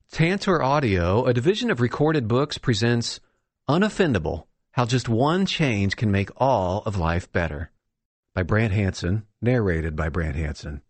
Tantor Audio, a division of Recorded Books, presents Unoffendable, How Just One Change Can Make All of Life Better, by Brant Hansen, narrated by Brant Hansen.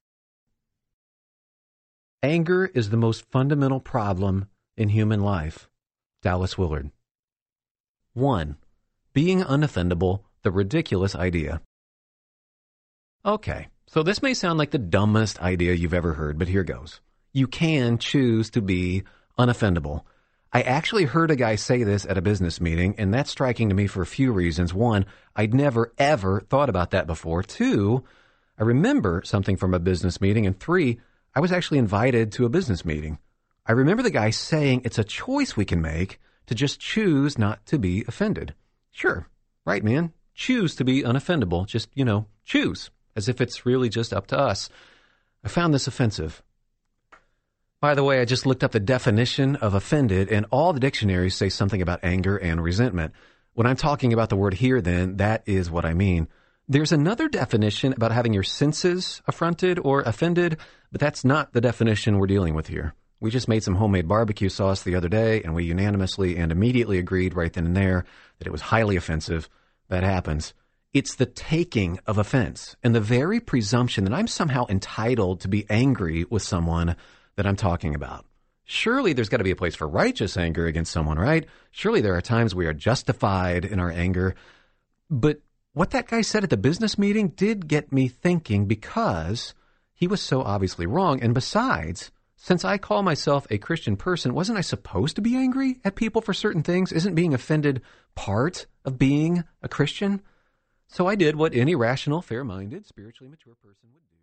Anger is the most fundamental problem in human life. Dallas Willard. 1. Being unoffendable, the ridiculous idea. Okay, so this may sound like the dumbest idea you've ever heard, but here goes. You can choose to be unoffendable. I actually heard a guy say this at a business meeting, and that's striking to me for a few reasons. 1, I'd never, ever thought about that before. 2, I remember something from a business meeting. And 3, I was actually invited to a business meeting. I remember the guy saying it's a choice we can make to just choose not to be offended. Sure, right, man. Choose to be unoffendable. Just, choose, as if it's really just up to us. I found this offensive. By the way, I just looked up the definition of offended, and all the dictionaries say something about anger and resentment. When I'm talking about the word here, then, that is what I mean. There's another definition about having your senses affronted or offended, but that's not the definition we're dealing with here. We just made some homemade barbecue sauce the other day, and we unanimously and immediately agreed right then and there that it was highly offensive. That happens. It's the taking of offense and the very presumption that I'm somehow entitled to be angry with someone that I'm talking about. Surely there's got to be a place for righteous anger against someone, right? Surely there are times we are justified in our anger. But what that guy said at the business meeting did get me thinking, because he was so obviously wrong. And besides, since I call myself a Christian person, wasn't I supposed to be angry at people for certain things? Isn't being offended part of being a Christian? So I did what any rational, fair-minded, spiritually mature person would do.